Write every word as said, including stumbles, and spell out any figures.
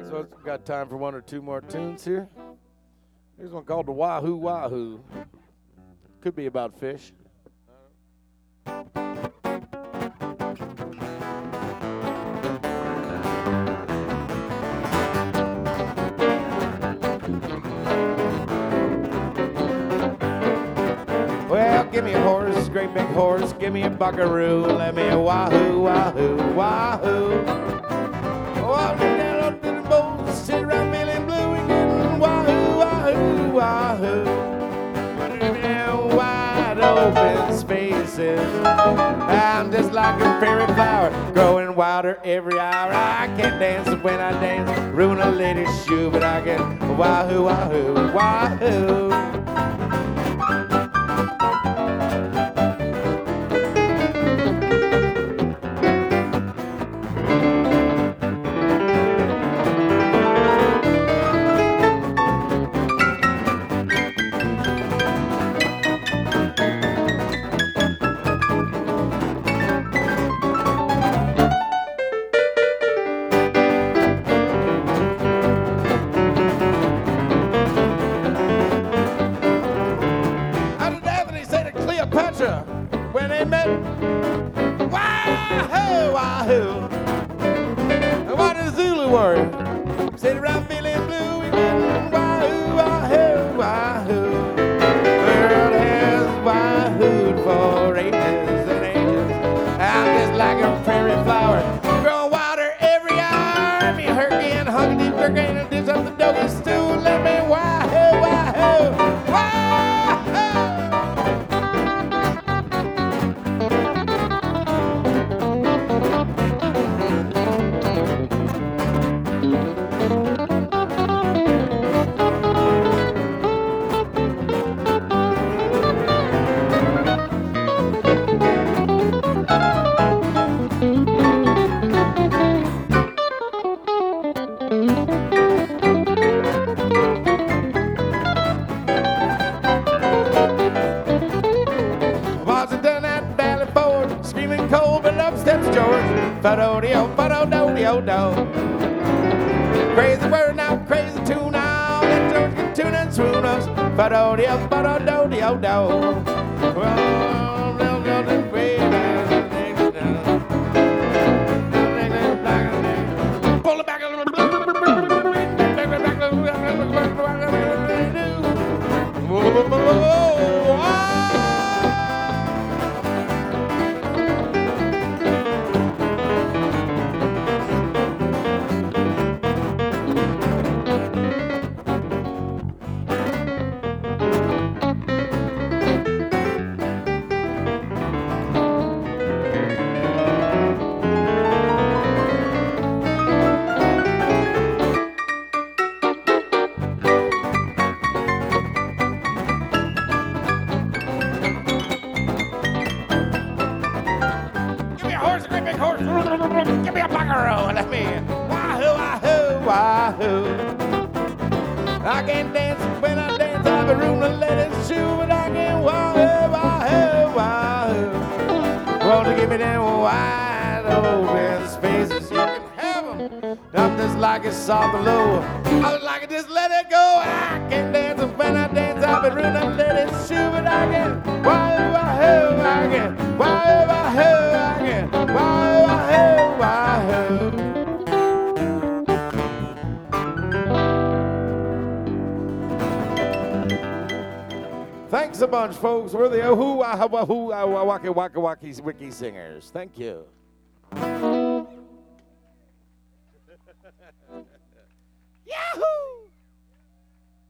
So we've got time for one or two more tunes here. Here's one called the Wahoo Wahoo. Could be about fish. Well, give me a horse, great big horse, give me a buckaroo, let me a wahoo, wahoo, wahoo. Oh, I'm down to the boat, sit around feeling blue and getting wahoo, wahoo, wahoo. Down wide open spaces, I'm just like a prairie flower, growing wilder every hour. I can't dance when I dance, ruin a lady's shoe, but I get wahoo, wahoo, wahoo. When they met, wahoo, wahoo. What a Zulu warrior, sit around feeling blue again, wahoo, wahoo, wahoo. The world has wahooed for ages and ages. I'm just like a prairie flower, growing wilder every hour. Me hurricane, hungry deep, hurricane, and dish up the doggy stew. Let me wahoo, wahoo, wahoo. Fa-do-de-o, fa-do-do-de-o-do. Crazy word now, crazy tune now. Let George get tune and swoon us. Fa-do-de-o, fa-do-do-de-o-do. Well, they'll go to bed. Pull it back a little bit. Give me a buckaroo, let me wahoo, wahoo, wahoo. I can't dance when I dance, I have a room to let it shoe, but I can wahoo, wahoo, wahoo. Won't you give me them wide open spaces? You can have them. I'm just like it's soft and low. I was like, just let it go. I can dance when I dance, I have a room to let it shoe, but I can wahoo, wahoo, I can wahoo, wahoo, I can wahoo, wahoo. Wahoo. Thanks a bunch, folks. We're the Ohoo Wahoo Wahoo Waka Waka Waki Wiki Singers. Thank you.